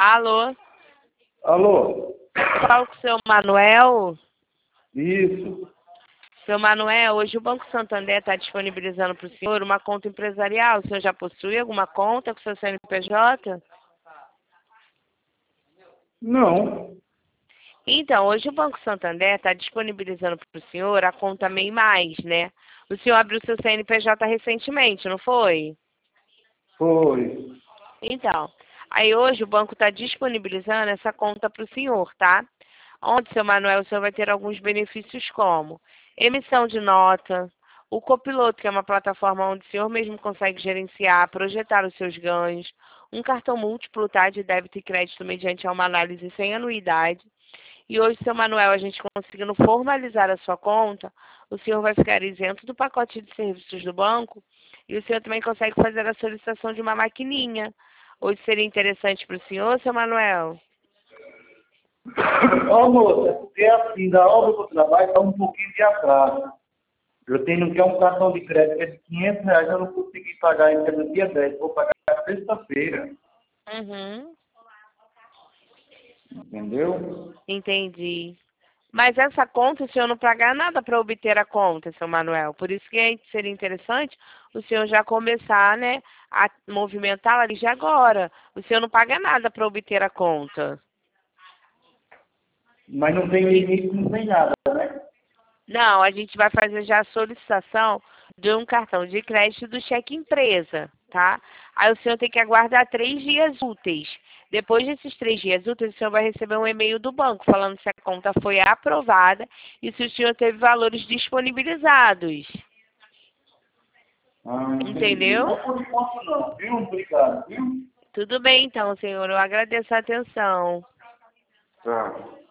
Alô? Alô? Falo com o seu Manuel. Isso. Seu Manuel, hoje o Banco Santander está disponibilizando para o senhor uma conta empresarial. O senhor já possui alguma conta com o seu CNPJ? Não. Então, hoje o Banco Santander está disponibilizando para o senhor a conta MEI Mais, né? O senhor abriu seu CNPJ recentemente, não foi? Foi. Então, aí hoje o banco está disponibilizando essa conta para o senhor, tá? Onde, seu Manuel, o senhor vai ter alguns benefícios como emissão de nota, o Copiloto, que é uma plataforma onde o senhor mesmo consegue gerenciar, projetar os seus ganhos, um cartão múltiplo, tá, de débito e crédito mediante uma análise sem anuidade. E hoje, seu Manuel, a gente conseguindo formalizar a sua conta, o senhor vai ficar isento do pacote de serviços do banco e o senhor também consegue fazer a solicitação de uma maquininha. Hoje seria interessante para o senhor, seu Manuel? Ó, moça, porque assim, da obra que eu trabalho está um pouquinho de atraso. Eu tenho que é um cartão de crédito que é de R$ 500, eu não consegui pagar ainda no dia 10, vou pagar na sexta-feira. Uhum, Entendeu? entendi. Mas essa conta, o senhor não paga nada para obter a conta, seu Manuel. Por isso que seria interessante o senhor já começar, né, a movimentá-la de agora. O senhor não paga nada para obter a conta. Mas não tem limite, não tem nada, né? Não, a gente vai fazer já a solicitação de um cartão de crédito do cheque empresa, tá? Aí o senhor tem que aguardar 3 dias úteis. Depois desses 3 dias úteis, o senhor vai receber um e-mail do banco falando se a conta foi aprovada e se o senhor teve valores disponibilizados. Ah, entendi. Entendeu? Não por enquanto não, viu? Obrigado, viu? Tudo bem então, senhor. Eu agradeço a atenção. Tá.